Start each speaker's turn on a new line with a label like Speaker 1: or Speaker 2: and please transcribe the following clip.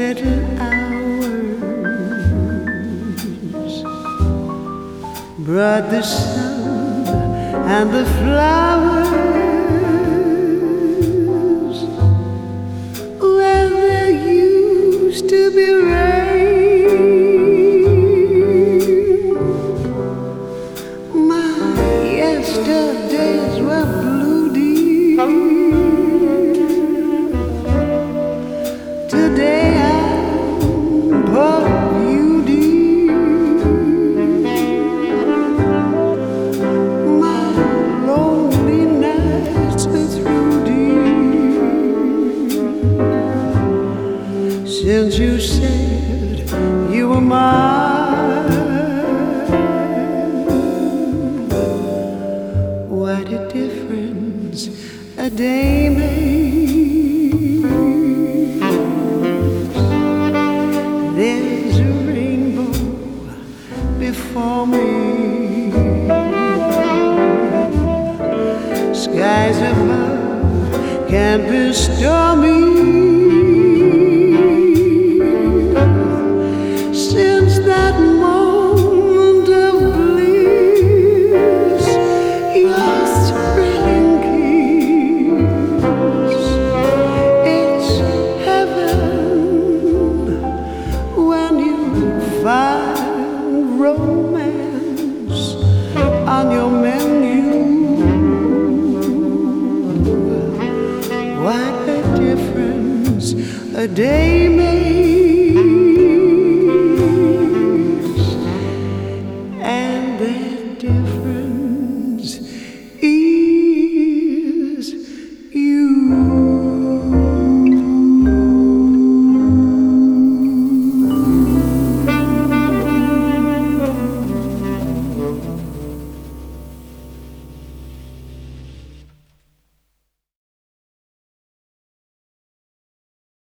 Speaker 1: little hours brought the sun and the flowers where there used to be rain. My yesterdays were blue, dear. Today I'm poor beauty. My lonely nights are through, dear. Since you said you were mine, what a difference a day makes. There's a rainbow before me, skies above can be stormy. Since that moment of bliss, your thrilling kiss, it's heaven when you find romance on your menu. What a difference a day makes.